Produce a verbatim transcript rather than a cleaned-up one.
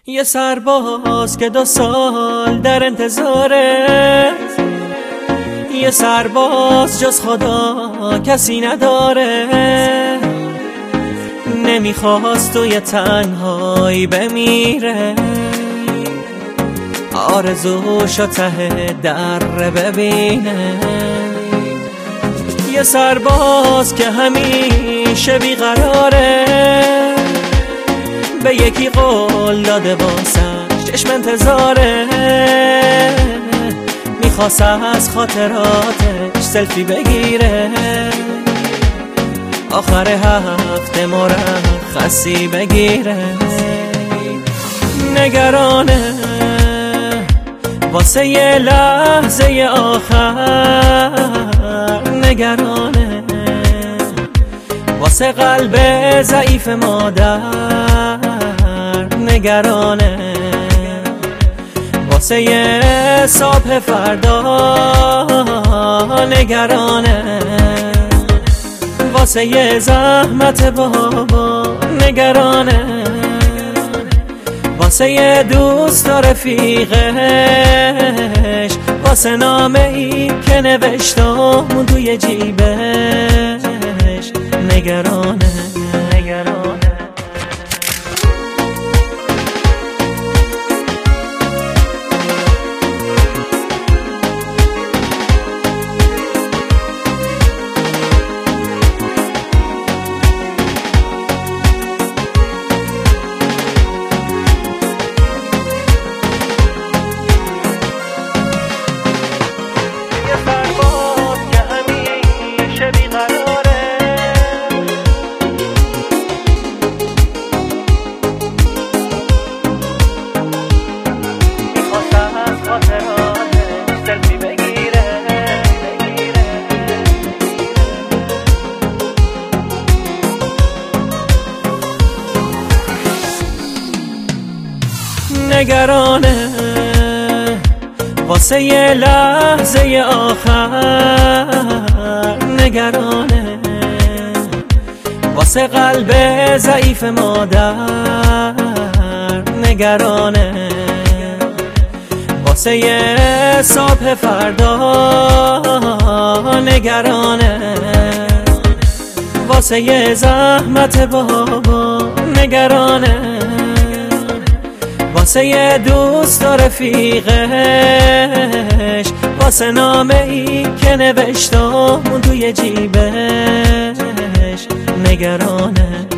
یه سرباز که دو سال در انتظاره، یه سرباز جز خدا کسی نداره. نمیخواست توی تنهایی بمیره، آرزوشو ته در ببینه. یه سرباز که همیشه بیقراره، به یکی قول داده واسش چشم انتظاره. میخواست از خاطراتش سلفی بگیره، آخر هفته مرخصی بگیره. نگرانه واسه یه لحظه آخر، نگرانه واسه قلب ضعیف مادر، نگرانه واسه یه صبح فردا، نگرانه واسه یه زحمت بابا، نگرانه واسه یه دوست و رفیقش، واسه نامه ای که نوشتم توی جیبش، نگرانه نگرانه. نگرانه واسه یه لحظه آخر، نگرانه واسه قلب ضعیف مادر، نگرانه واسه یه صبح فردا، نگرانه واسه یه زحمت بابا، نگرانه واسه یه دوست و رفیقش، واسه نامه ای که نوشتم توی جیبش، نگرانه